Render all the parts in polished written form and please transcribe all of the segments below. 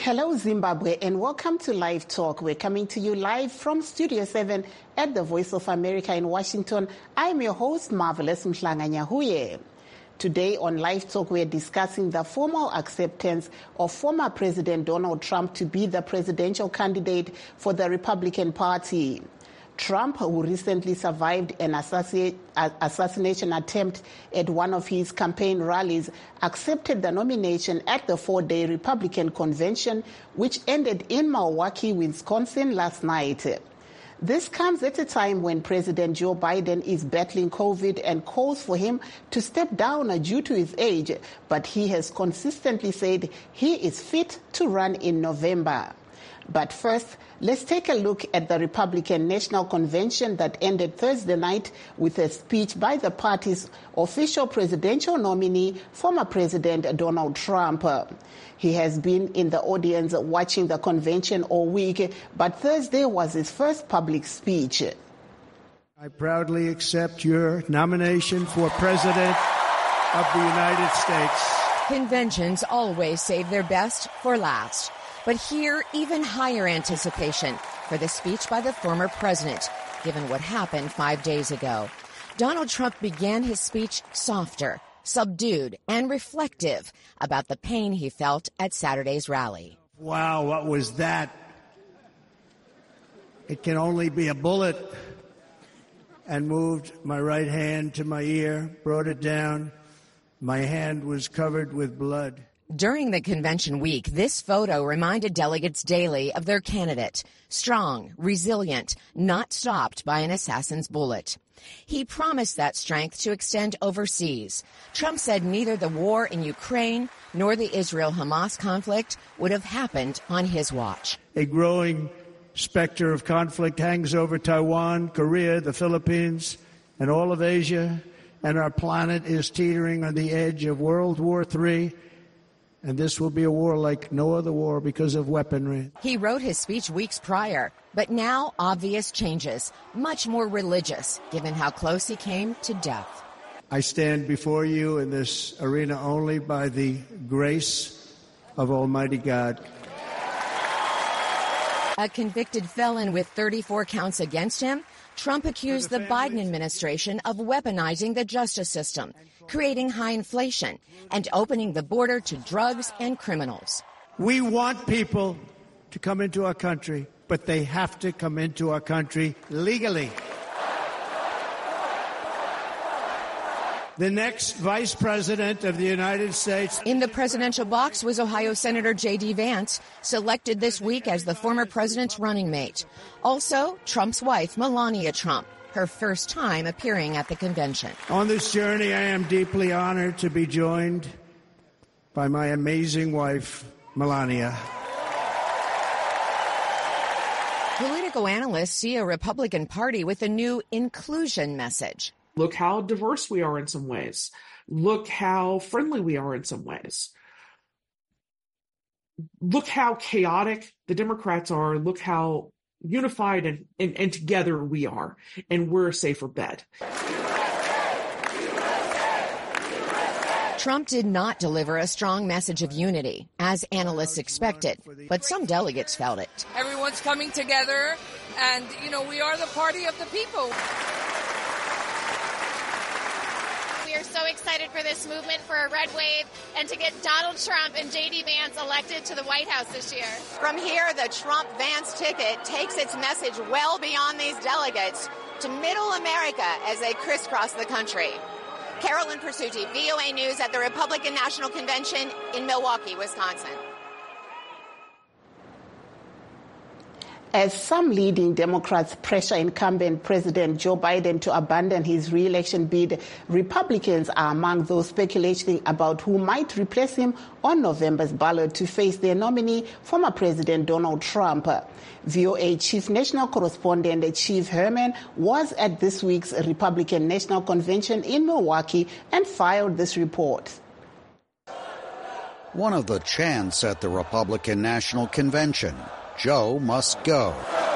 Hello, Zimbabwe, and welcome to Live Talk. We're coming to you live from Studio 7 at the Voice of America in Washington. I'm your host, Marvelous Mhlanga-Nyahuye. Today on Live Talk, we're discussing the formal acceptance of former President Donald Trump to be the presidential candidate for the Republican Party. Trump, who recently survived an assassination attempt at one of his campaign rallies, accepted the nomination at the 4-day Republican convention, which ended in Milwaukee, Wisconsin last night. This comes at a time when President Joe Biden is battling COVID and calls for him to step down due to his age, but he has consistently said he is fit to run in November. But first, let's take a look at the Republican National Convention that ended Thursday night with a speech by the party's official presidential nominee, former President Donald Trump. He has been in the audience watching the convention all week, but Thursday was his first public speech. I proudly accept your nomination for President of the United States. Conventions always save their best for last. But here, even higher anticipation for the speech by the former president, given what happened 5 days ago. Donald Trump began his speech softer, subdued, and reflective about the pain he felt at Saturday's rally. Wow, what was that? It can only be a bullet. And moved my right hand to my ear, brought it down. My hand was covered with blood. During the convention week, this photo reminded delegates daily of their candidate, strong, resilient, not stopped by an assassin's bullet. He promised that strength to extend overseas. Trump said neither the war in Ukraine nor the Israel-Hamas conflict would have happened on his watch. A growing specter of conflict hangs over Taiwan, Korea, the Philippines, and all of Asia, and our planet is teetering on the edge of World War III. And this will be a war like no other war because of weaponry. He wrote his speech weeks prior, but now obvious changes, much more religious, given how close he came to death. I stand before you in this arena only by the grace of Almighty God. A convicted felon with 34 counts against him, Trump accused the Biden administration of weaponizing the justice system, creating high inflation, and opening the border to drugs and criminals. We want people to come into our country, but they have to come into our country legally. The next Vice President of the United States. In the presidential box was Ohio Senator J.D. Vance, selected this week as the former president's running mate. Also, Trump's wife, Melania Trump, her first time appearing at the convention. On this journey, I am deeply honored to be joined by my amazing wife, Melania. Political analysts see a Republican Party with a new inclusion message. Look how diverse we are in some ways. Look how friendly we are in some ways. Look how chaotic the Democrats are. Look how unified and together we are. And we're a safer bet. Trump did not deliver a strong message of unity, as analysts expected, but some delegates felt it. Everyone's coming together, and, we are the party of the people. We are so excited for this movement, for a red wave, and to get Donald Trump and J.D. Vance elected to the White House this year. From here, the Trump-Vance ticket takes its message well beyond these delegates to middle America as they crisscross the country. Carolyn Persutti, VOA News at the Republican National Convention in Milwaukee, Wisconsin. As some leading Democrats pressure incumbent President Joe Biden to abandon his re-election bid, Republicans are among those speculating about who might replace him on November's ballot to face their nominee, former President Donald Trump. VOA Chief National Correspondent Chief Herman was at this week's Republican National Convention in Milwaukee and filed this report. One of the chants at the Republican National Convention. Joe must go.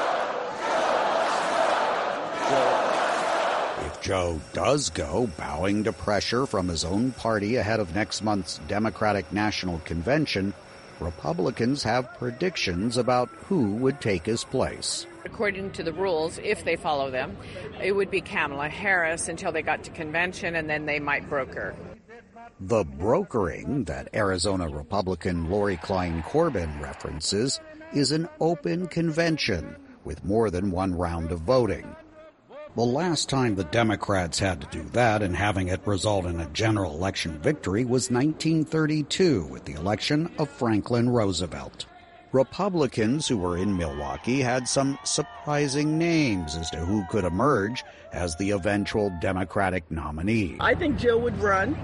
If Joe does go, bowing to pressure from his own party ahead of next month's Democratic National Convention, Republicans have predictions about who would take his place. According to the rules, if they follow them, it would be Kamala Harris until they got to convention, and then they might broker. The brokering that Arizona Republican Lori Klein Corbin references is an open convention with more than one round of voting. The last time the Democrats had to do that and having it result in a general election victory was 1932 with the election of Franklin Roosevelt. Republicans who were in Milwaukee had some surprising names as to who could emerge as the eventual Democratic nominee. I think Jill would run.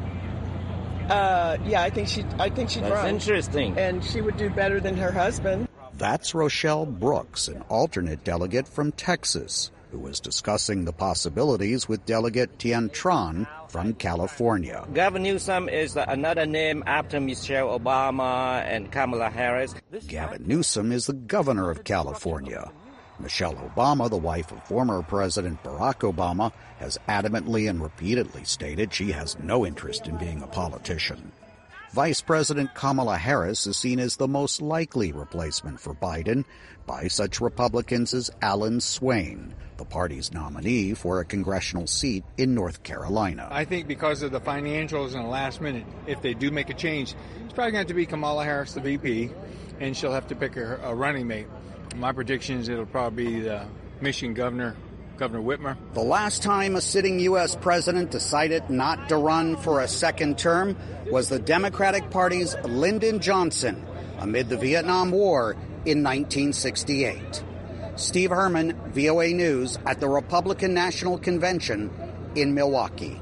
I think she'd run. That's interesting. And she would do better than her husband. That's Rochelle Brooks, an alternate delegate from Texas, who was discussing the possibilities with Delegate Tien Tran from California. Gavin Newsom is another name after Michelle Obama and Kamala Harris. Gavin Newsom is the governor of California. Michelle Obama, the wife of former President Barack Obama, has adamantly and repeatedly stated she has no interest in being a politician. Vice President Kamala Harris is seen as the most likely replacement for Biden by such Republicans as Alan Swain, the party's nominee for a congressional seat in North Carolina. I think because of the financials in the last minute, if they do make a change, it's probably going to have to be Kamala Harris, the VP, and she'll have to pick a running mate. My prediction is it'll probably be the Michigan Governor Whitmer. The last time a sitting U.S. president decided not to run for a second term was the Democratic Party's Lyndon Johnson amid the Vietnam War in 1968. Steve Herman, VOA News, at the Republican National Convention in Milwaukee.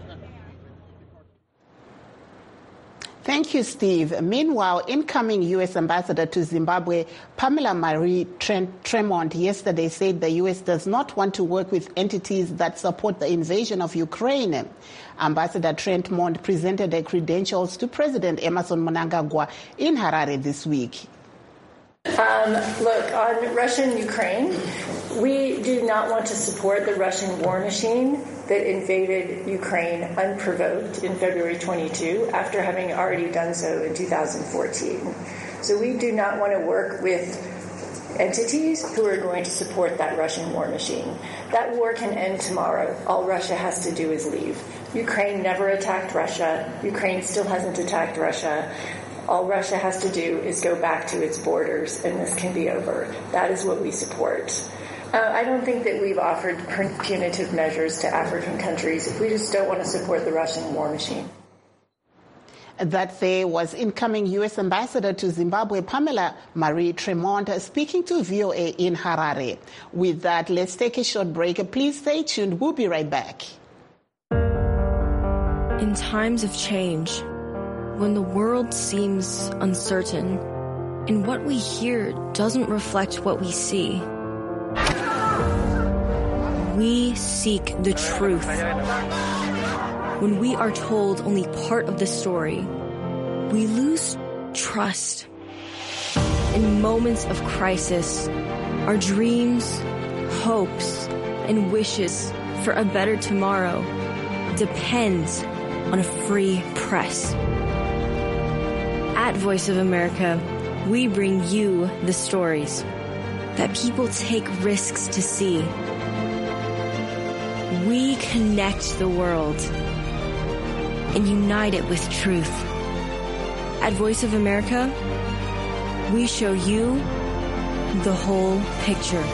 Thank you, Steve. Meanwhile, incoming U.S. Ambassador to Zimbabwe, Pamela Marie Tremont, yesterday said the U.S. does not want to work with entities that support the invasion of Ukraine. Ambassador Tremont presented her credentials to President Emerson Mnangagwa in Harare this week. Look, on Russia and Ukraine, we do not want to support the Russian war machine that invaded Ukraine unprovoked in February 22 after having already done so in 2014. So we do not want to work with entities who are going to support that Russian war machine. That war can end tomorrow. All Russia has to do is leave. Ukraine never attacked Russia. Ukraine still hasn't attacked Russia. All Russia has to do is go back to its borders, and this can be over. That is what we support. I don't think that we've offered punitive measures to African countries. We just don't want to support the Russian war machine. That there was incoming U.S. Ambassador to Zimbabwe, Pamela Marie Tremont, speaking to VOA in Harare. With that, let's take a short break. Please stay tuned. We'll be right back. In times of change, when the world seems uncertain and what we hear doesn't reflect what we see, we seek the truth. When we are told only part of the story, we lose trust. In moments of crisis, our dreams, hopes, and wishes for a better tomorrow depend on a free press. At Voice of America, we bring you the stories that people take risks to see. We connect the world and unite it with truth. At Voice of America, we show you the whole picture.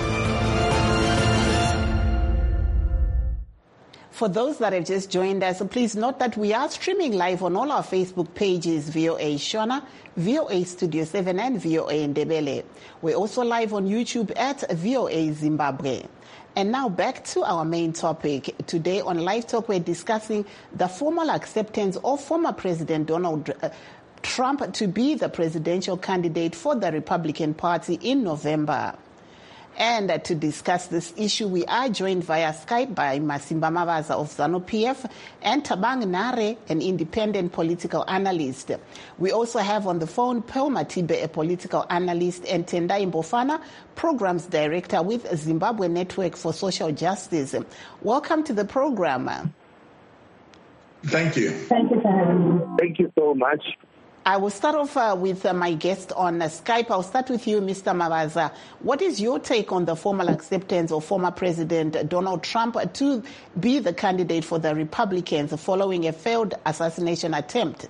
For those that have just joined us, please note that we are streaming live on all our Facebook pages, VOA Shona, VOA Studio 7, and VOA Ndebele. We're also live on YouTube at VOA Zimbabwe. And now back to our main topic. Today on Live Talk, we're discussing the formal acceptance of former President Donald Trump to be the presidential candidate for the Republican Party in November. And to discuss this issue, we are joined via Skype by Masimba Mavaza of ZANU-PF and Tabang Nare, an independent political analyst. We also have on the phone Pearl Matibe, a political analyst, and Tendai Mbofana, programs director with Zimbabwe Network for Social Justice. Welcome to the program. Thank you. Thank you for having me. Thank you so much. I will start off with my guest on Skype. I'll start with you, Mr. Mavaza. What is your take on the formal acceptance of former President Donald Trump to be the candidate for the Republicans following a failed assassination attempt?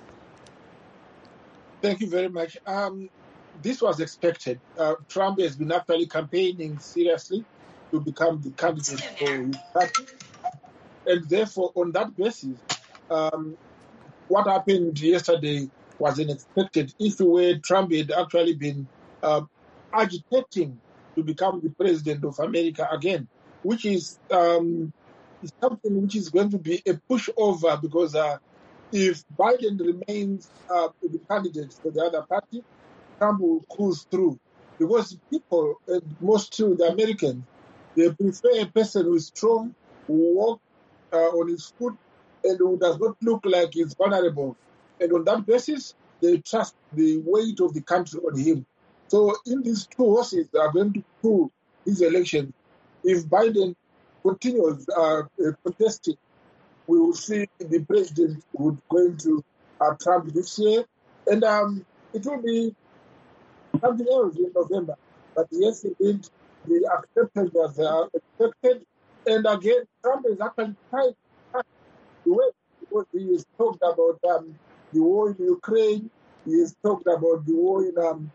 Thank you very much. This was expected. Trump has been actually campaigning seriously to become the candidate for his party. And therefore, on that basis, what happened yesterday was unexpected. If Trump had actually been agitating to become the president of America again, which is something which is going to be a pushover, because if Biden remains the candidate for the other party, Trump will cruise through. Because people, most of the Americans, they prefer a person who is strong, who walks on his foot, and who does not look like he's vulnerable. And on that basis, they trust the weight of the country on him. So in these two horses that are going to prove this election, if Biden continues contesting, we will see the president would going to Trump this year. And it will be something else in November. But yes, indeed, the acceptance was expected. And again, Trump is actually trying to wait, because he has talked about the war in Ukraine, he has talked about the war in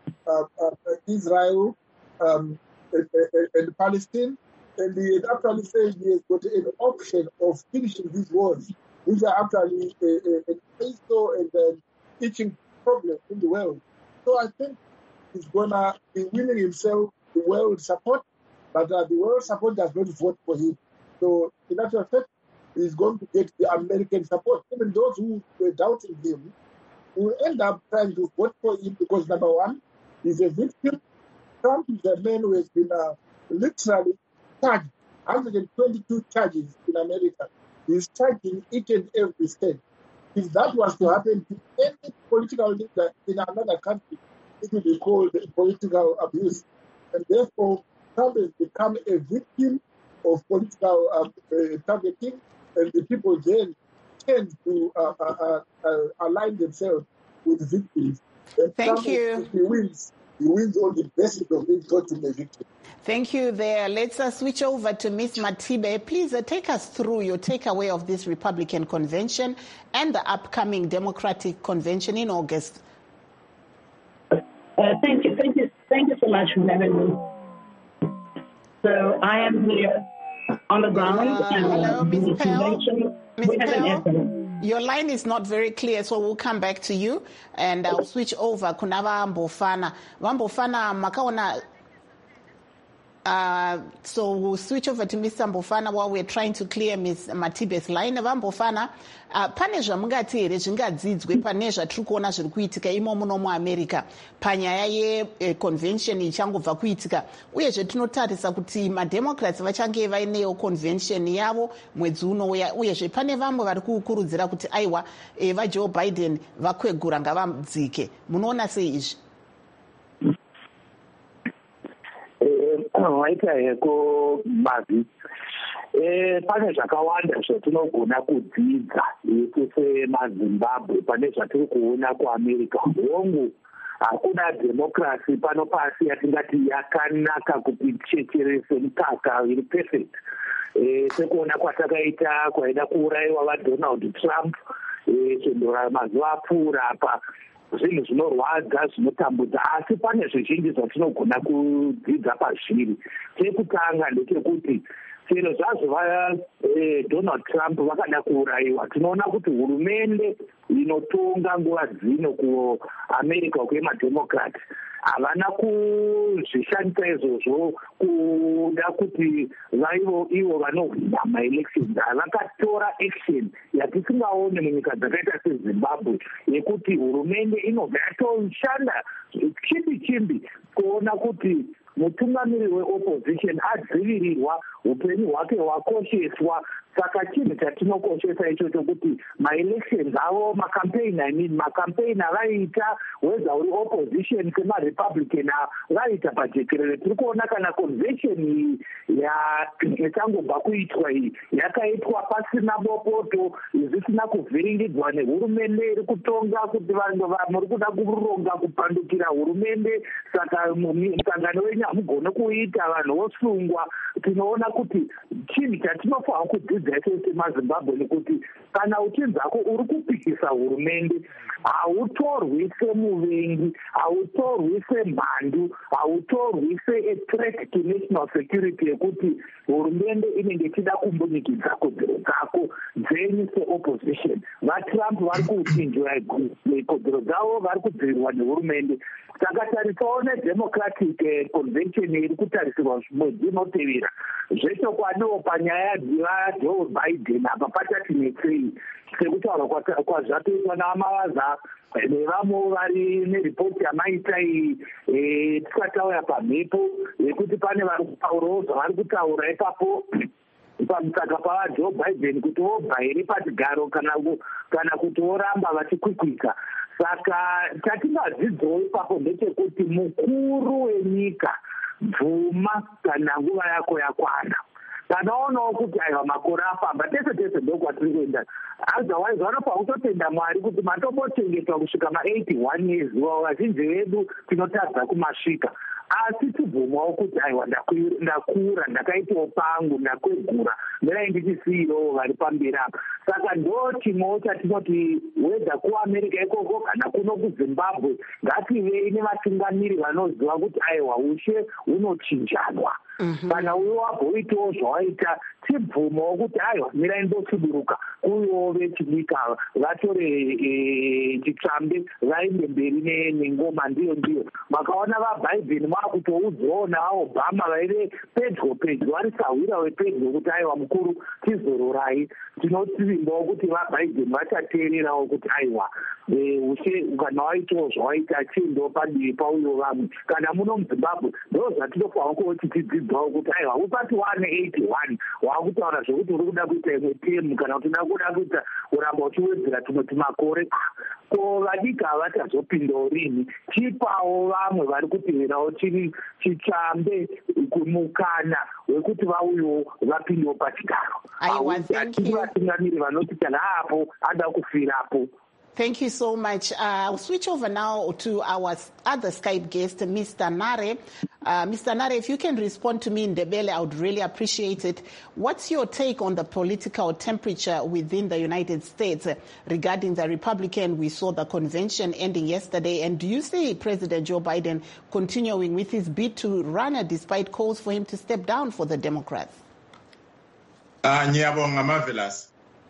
Israel and Palestine, and he has actually said he has got an option of finishing these wars, which are actually an ISO and an itching problem in the world. So I think he's going to be winning himself the world support, but the world support does not vote for him. So in that effect, he's going to get the American support. Even those who were doubting him will end up trying to vote for him because, number one, he's a victim. Trump is a man who has been literally charged 122 charges in America. He's charged in each and every state. If that was to happen to any political leader in another country, it would be called political abuse. And therefore, Trump has become a victim of political targeting, and the people then tend to align themselves with victims. And Thank Trump, you. He wins all the best of it, got to the victim. Thank you there. Let's switch over to Ms. Matibe. Please take us through your takeaway of this Republican convention and the upcoming Democratic convention in August. Thank you so much for having me. So I am here on the ground. Hello, Ms. Pell. We have an essay. Your line is not very clear, so we'll come back to you, and I'll switch over. Kunava Mbofana. Mbofana makaona. So we'll switch over to Mr. Mbofana while we're trying to clear Ms. Matibe's line. Mbofana, pane zvamungati here zvingadzidzwe pane zvatiri kuona zviri kuitika imomo no muAmerica panyaya yeconvention ichangobva kuitika, uyezve tinotarisa kuti mademocrats vachange vainewo convention yavo mwedzi unouya, uyezve pane vamwe vari kukurudzira kuti aiwa vaJoe Biden vakwegura ngavadzike. Munoona sei izvi? Waita heko Mavi, pane zvakawanda zvatinogona kudzidza semaZimbabwe pane zvatiri kuona kuAmerica. Hongu hakuna democracy pano pasi yatingati yakanaka kuti checherese mukaka iri perfect. Sekuona kwatakaita kwaida kuurayiwa vaDonald Trump zvendora mazuva apfuura apa, zvinhu zvinorwadza zvinotambudza, asi pane zvizhinji zvatinogona kudzidza pazviri. Chekutanga ndechekuti chero zvazvo Donald Trump vakada kuurayiwa, tinoona kuti hurumende inotonga nguva dzino kuAmerica kwemademocrat havana kuzvishandisa izvozvo kuda kuti ivo vanohwina maelections. Vakatora action yatisingaone munyika dzakaita seZimbabwe yekuti hurumende inobva yatoshanda chimbi kuona kuti mutungamiri weopposition adzivirirwa upenyu hwake hwakosheswa. Saka chinhu chatinokoshesa ichocho kuti maelections avo macampaign avaita whether uri opposition semarepublican vaita pajekerere. Tiri kuona kana convention yachangobva kuitwa iyi yakaitwa pasina bopoto, zvisina kuvhiringidzwa nehurumende iri kutonga kuti vanhu muri kuda kuronga kupandukira hurumende, saka musangano wenyu hamugone kuita, vanhu vosungwa. Tinoona kuti chinhu chatinofanira kudzidza ise semazimbabwe nekuti kana uchinzako uri kupikisa hurumende, hautorwi semuvengi, hautorwi semhandu, hautorwi se-threat to national security yekuti hurumende inenge ichida kumbunikidza kodzero dzako dzenyu se-opposition. VaTrump vari kuchinjwa kodzero dzavo, vari kudzivirwa nehurumende. Takatarisawo nedemocratic convention iri kutarisirwa mwedzi inotevera, zvechokwadiwo panyaya yaJoe Biden apa pachati netsei sekutaura kwazvatoitwa naMavaza nevamwe vari neripoti yamaita iyi tisatauya pamhepo yekuti pane vari kutaurawo zvavari kutaura ipapo pamusaka pavaJoe Biden kuti vobva here pachigaro kana kuti voramba vachikwikwika. Saka chatingadzidzawo ipapo ndechekuti mukuru wenyika bvuma kana nguva yako yakwana. Tanoonawo kuti aiwa makore afamba tese ndokwatiri kuenda. Otherwise vanofanira kutotenda Mwari kuti matombochengetwa kusvika 81 years. Vazhinji vedu tinotadza kumasvika. Asi tibvumawo kuti aiwa ndakura, ndakaitawo pangu, ndakwegura, ndinai ndichisiyirowo vari pamberi apa. Saka ndo chimwewo chatinoti whether kuAmerica ikoko kana kuno kuZimbabwe ngativei nevatungamiri vanoziva kuti aiwa ushe hunochinjanwa. Kana uyo wabhoitawo zvawaita tibvumawo kuti aiwa mirai ndosuduruka kuyowo vechidika vatore chitsvambe vaende mberi nengoma. Ndiyo makaona vaBiden vakutoudzwawo naObama vaive pedyo vari sahwira wepedyo kuti aiwa mukuru tizororai. Tinotivimbawo kuti vaBiden vachateererawo kuti aiwa ushe kana waitawo zvawaita chiendawo padivi pauyo vamwe. Kana muno muZimbabwe ndo zvatinofanira kuva tichidzidzawo kuti aiwa usati wane 81 wakutaura zvokuti uri kuda kuita imwe temu kana kuti uda kuita uramba uchiwedzera tumwe tumakore. Ko vadiki havatazopindawo rini? Chipawo vamwe vari kuteverawo chiri chitsvambe kumukana wekuti vauyewo vapindewo pachigaro. Vatungamiri vanoti kana apo ada kufirapo. Thank you so much. I'll switch over now to our other Skype guest, Mr. Nare. Mr. Nare, if you can respond to me in Ndebele, I would really appreciate it. What's your take on the political temperature within the United States regarding the Republican? We saw the convention ending yesterday. And do you see President Joe Biden continuing with his bid to run despite calls for him to step down for the Democrats? Ngiyabonga Marvelous.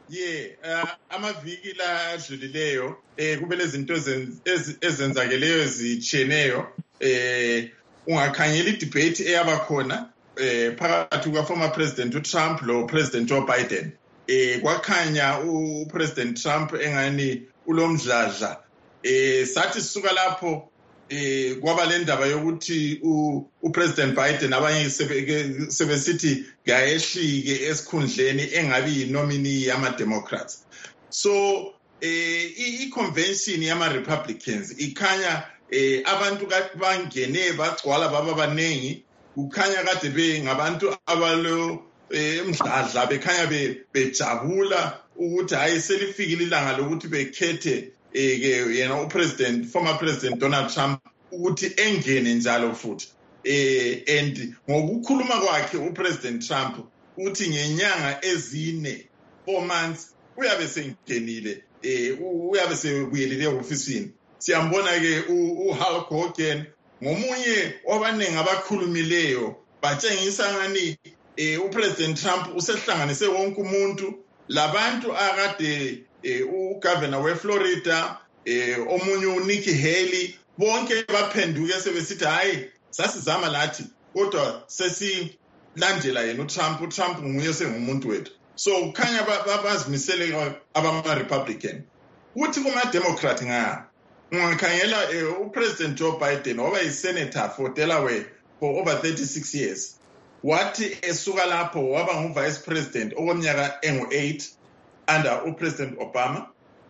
Amaviki la adlulileyo kubele izinto ezenzakeleyo ezitshiyeneyo ungakhangela idebate eyaba khona phakathi kuka-former President uTrump lo President Joe Biden. Kwakhanya uPresident Trump engani ulomdladla. Sathi sisuka lapho kwaba le ndaba yokuthi uPresident Biden abanye sebesithi ngayehlike esikhundleni engabi yinomini yama-Democrats. So i-convention yama-Republicans ikhanya abantu bangene bagcwala baba baningi, kukhanya kade ngabantu abalo mdladla bekhanya bejabula ukuthi hayi selifikile ilanga lokuthi bekhethe yena former President Donald Trump ukuthi engene njalo futhi. And ngokukhuluma kwakhe uPresident Trump uthi ngenyanga ezine 4 months uyabe sengenile uyabe sebuyelile ofisini. Siyambona ke uHulk Hogan ngomunye wabaningi abakhulumileyo batshengisa ngani uPresident Trump usehlanganise wonke umuntu, labantu akade uGovernor weFlorida omunye uNikki Haley bonke baphenduke sebesithi hayi sasizama lathi kodwa sesilandela yena uTrump nguye sengumuntu wethu. So kukhanya bazimisele abama-Republican. Kuthi kuma-Democrat ungakhangela uPresident Joe Biden waba yi-senator for Delaware for over 36 years. wathi esuka lapho waba ngu-vice president okweminyaka engu-8 under upresident Obama,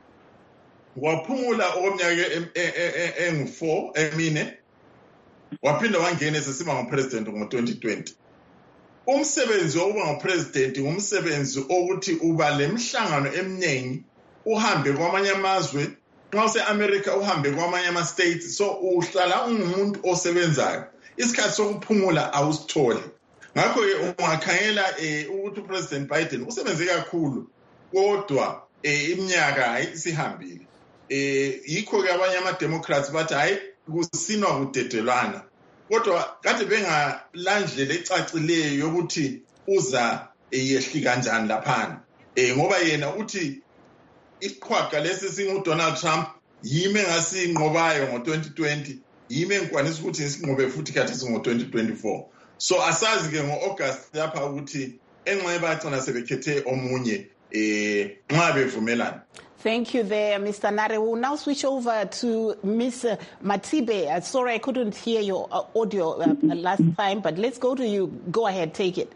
waphumula okweminyaka engu-4 emine, waphinda wangena esesiba ngupresident ngo-2020. Umsebenzi wokuba ngupresident ngumsebenzi okuthi uba lemhlangano eminingi, uhambe kwamanye amazwe, nxa use-America uhambe kwamanye ama-states, so uhlala ungumuntu osebenzayo. Isikhathi sokuphumula awusitholi. Ngakho-ke ungakhangela ukuthi upresident Biden usebenze kakhulu, kodwa iminyaka isihambile. Yikho-ke abanye ama-Democrats bathi hayi kusinwa kudedelwana. Kodwa kade bengalandlela ecacileyo yokuthi uza yehli kanjani laphana. Ngoba yena uthi isiqhwaga lesi singu-Donald Trump yimi engasinqobayo ngo-2020, yimi engikwanisa ukuthi ngisinqobe futhi khathi singo-2024. So asazi-ke ngo-August lapha ukuthi enxa bagcina sebekhethe omunye nxa bevumelana. Thank you there, Mr. Nare. We'll now switch over to Ms. Matibe. Sorry, I couldn't hear your audio last time, but let's go to you. Go ahead, take it.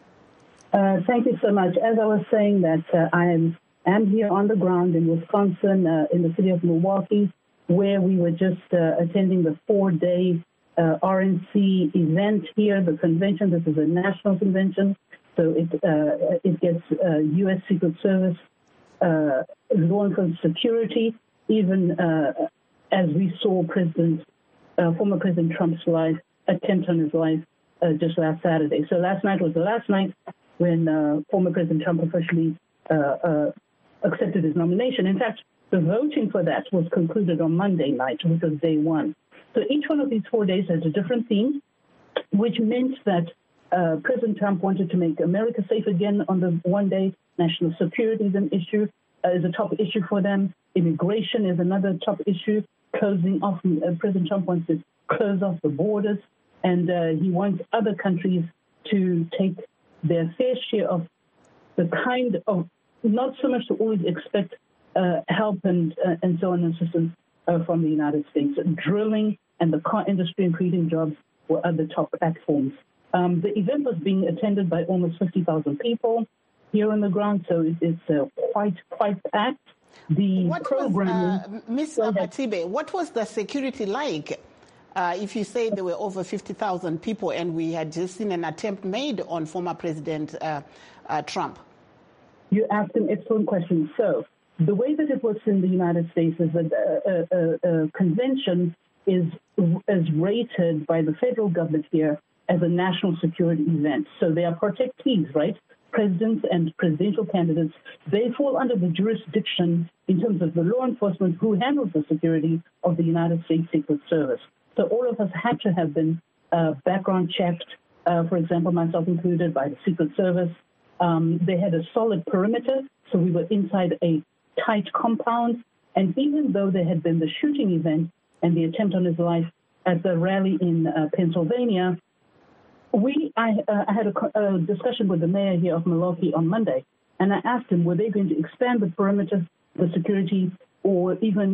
Thank you so much. As I was saying that I am here on the ground in Wisconsin, in the city of Milwaukee, where we were just attending the 4-day RNC event here, the convention. This is a national convention, so it gets U.S. Secret Service, law enforcement, security, even as we saw former President Trump's attempt on his life just last Saturday. So last night was the last night when former President Trump officially accepted his nomination. In fact, the voting for that was concluded on Monday night, which was day one. So each one of these 4 days has a different theme, which meant that President Trump wanted to make America safe again on the one day. National security is an issue, is a top issue for them. Immigration is another top issue. Closing off, President Trump wants to close off the borders, and he wants other countries to take their fair share of the kind of, not so much to always expect help and so on and assistance from the United States. Drilling and the car industry and creating jobs were other top platforms. The event was being attended by almost 50,000 people here on the ground, so it's quite packed. Ms. Matibe, what was the security like? If you say there were over 50,000 people and we had just seen an attempt made on former President Trump? You asked an excellent question. So the way that it works in the United States is that a convention is rated by the federal government here as a national security event. So they are protectees, right? Presidents and presidential candidates, they fall under the jurisdiction in terms of the law enforcement who handles the security of the United States Secret Service. So all of us had to have been background checked, for example, myself included, by the Secret Service. They had a solid perimeter, so we were inside a tight compound. And even though there had been the shooting event and the attempt on his life at the rally in Pennsylvania, I had a discussion with the mayor here of Milwaukee on Monday, and I asked him, were they going to expand the perimeter, the security, or even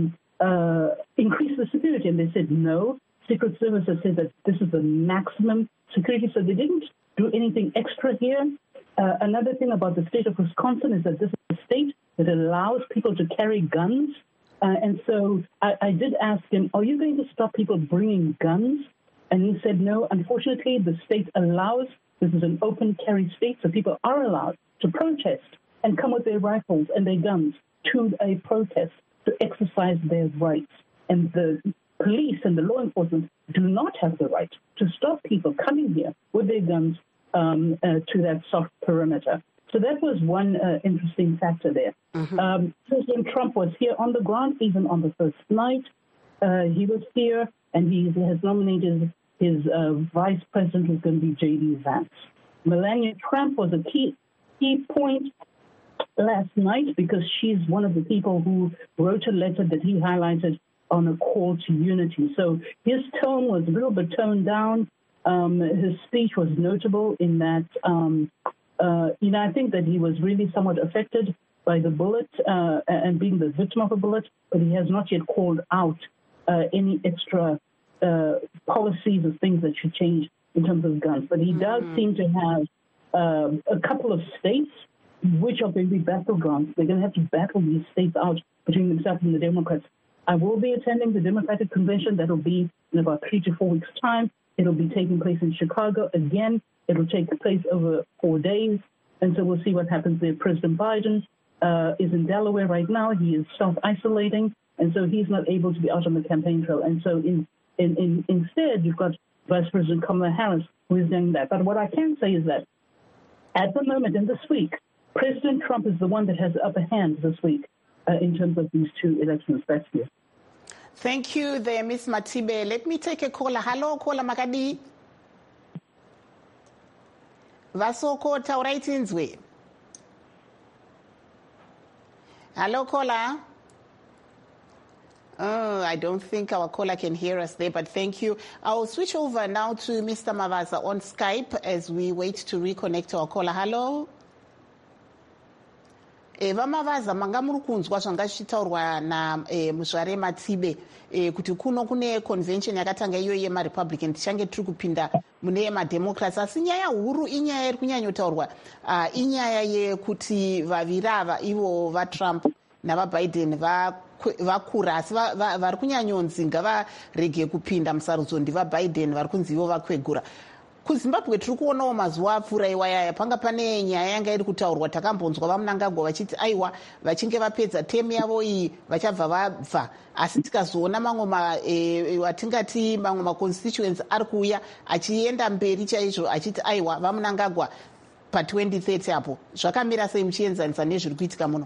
increase the security? And they said no. Secret Service has said that this is the maximum security, so they didn't do anything extra here. Another thing about the state of Wisconsin is that this is a state that allows people to carry guns. And so I did ask him, are you going to stop people bringing guns? And he said, no, unfortunately, the state allows, this is an open carry state, so people are allowed to protest and come with their rifles and their guns to a protest to exercise their rights. And the police and the law enforcement do not have the right to stop people coming here with their guns to that soft perimeter. So that was one interesting factor there. Mm-hmm. President Trump was here on the ground, even on the first night. He was here, and he has nominated his vice president, who's going to be J.D. Vance. Melania Trump was a key point last night because she's one of the people who wrote a letter that he highlighted on a call to unity. So his tone was a little bit toned down. His speech was notable in that, I think that he was really somewhat affected by the bullet and being the victim of a bullet, but he has not yet called out any extra policies or things that should change in terms of guns. But he does seem to have a couple of states which are going to be battlegrounds. They're going to have to battle these states out between themselves and the Democrats. I will be attending the Democratic Convention. That'll be in about 3 to 4 weeks' time. It'll be taking place in Chicago. Again, it'll take place over 4 days. And so we'll see what happens there. President Biden is in Delaware right now. He is self-isolating, and so he's not able to be out on the campaign trail. And so instead, you've got Vice President Kamala Harris, who is doing that. But what I can say is that at the moment, in this week, President Trump is the one that has the upper hand this week in terms of these two elections. That's it. Thank you there, Ms. Matibe. Let me take a caller. Hello, caller Makadi. Vasoko Tauraitinzwe. Hello, caller. Oh, I don't think our caller can hear us there, but thank you. I'll switch over now to Mr. Mavaza on Skype as we wait to reconnect to our caller. Hello. Vamavaza manga muri kunzwa zvanga zvichitaurwa namuzvare Matibe kuti kuno kune convention yakatanga iyo yemarepublican tichange tiri kupinda mune yemademocrats, asi nyaya huru inyaya iri kunyanyotaurwa inyaya yekuti vaviri ava ivo vaTrump navabiden vakura, asi vari kunyanyonzi ngavarege kupinda musarudzo ndivabiden vari kunzi ivo vakwegura. KuZimbabwe tiri kuonawo mazuva apfuura iwayaya panga pane nyaya yanga iri kutaurwa, takambonzwa vaMnangagwa vachiti aiwa vachinge vapedza temu yavo iyi vachabva vabva, asi tikazoona mamwe watingati mamwe maconstituents ari kuuya achienda mberi chaizvo achiti aiwa vaMnangagwa pa2030 apo. Zvakamira sei muchienzanisa nezviri kuitika muno?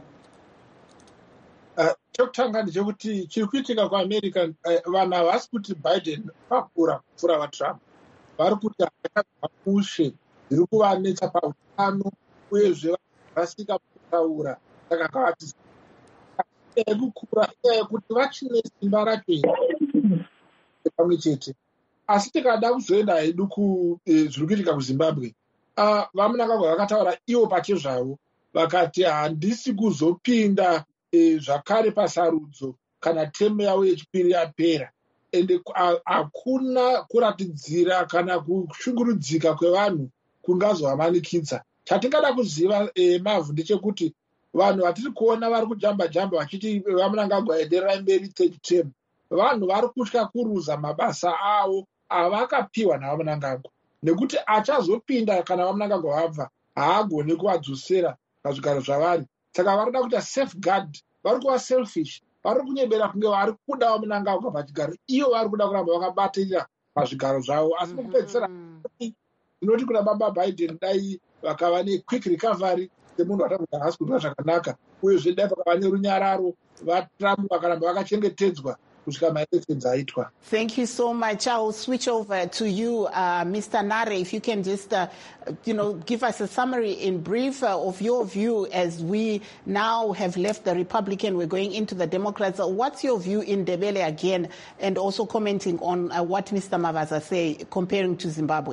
Chokutanga ndechekuti chiri kuitika kuAmerica, vanhu havasi kuti Biden vakura kupfuura vaTrump, vari kuti havushe zviri kuvanetsa pautano uyezve vasika kutaura saka kavati kukura kuti vachine simba racho pamwe chete. Asi tikada kuzoenda hedu zviri kuitika kuZimbabwe, vaMnangagwa vakataura ivo pachezvavo vakati handisi kuzopinda zvakare pasarudzo kana temu yavo yechipiri yapera, ende hakuna kuratidzira kana kushungurudzika kwevanhu kungazovamanikidza. Chatingada kuziva Mavhu ndechekuti vanhu vatiri kuona vari kujamba jamba vachiti vaMnangagwa endererai mberi third term, vanhu vari kutya kuruza mabasa avo avakapiwa navaMnangagwa, nekuti achazopinda kana vaMnangagwa vabva haagoni kuvadzosera pazvigaro zvavari. Saka vari kuda kuita safeguard, vari kuva selfish, vari kunyebera kunge vari kuda vaMnangagwa pachigaro, iyo vari kuda kuramba vakabatirira pazvigaro zvavo. Asi mukupedzisira ndinoti kuna baba Biden dai vakava nequick recovery semunhu atakuti haasi kuitwa zvakanaka, uyezve dai pakava nerunyararo vaTrump vakaramba vakachengetedzwa kusvika maelections aitwa. Thank you so much. I'll switch over to you, Mr. Nare, if you can just give us a summary in brief of your view as we now have left the Republican, we're going into the Democrats. What's your view in Ndebele again, and also commenting on what Mr. Mavaza say comparing to Zimbabwe?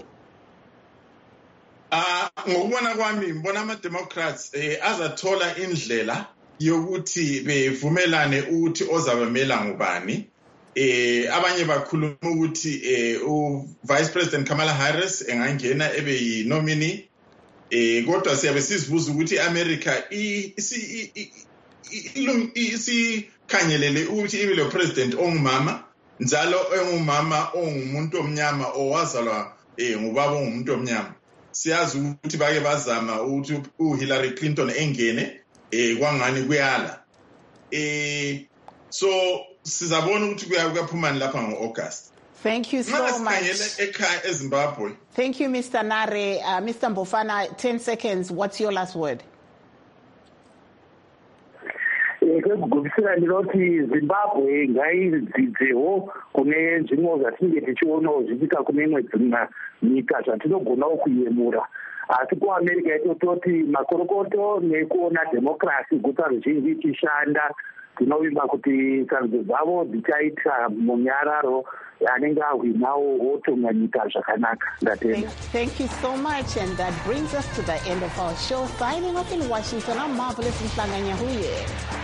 Ngokubona kwami mbona ama-Democrats azathola indlela yokuthi bevumelane ukuthi ozabamela ngubani. Abanye bakhuluma ukuthi uVice President Kamala Harris engangena ebe yi-nominee, kodwa siyabe sizibuza ukuthi iAmerica isikhangelele ukuthi ibe lo president ongumama, njalo ongumama ongumuntu omnyama owazalwa ngubaba ongumuntu omnyama. Siyazi ukuthi bake bazama ukuthi uHillary Clinton engene kwangani kuyala. So sizabona ukuthi kuyaphumani lapha ngo-August. Thank you so much. Thank you, Mr. Nare. Mr. Mbofana, 10 seconds. What's your last word? Kwekugumisa ndinoti Zimbabwe ngaidzidzewo kune zvimwe zvatinenge tichionawo zvichika kune imwe nyika zvatinogonawo kuyemura. Asi kuAmerica tototi makorokoto nekuona democracy guta ruzhinji ichishanda, tinovimba kuti sarudzo dzavo dzichaita munyararo anenge ahwinawo otonga nyika zvakanaka. Ndatenda. Thank you so much, and that brings us to the end of our show. Signing off in Washington, I'm Marvelous Mhlanga-Nyahuye.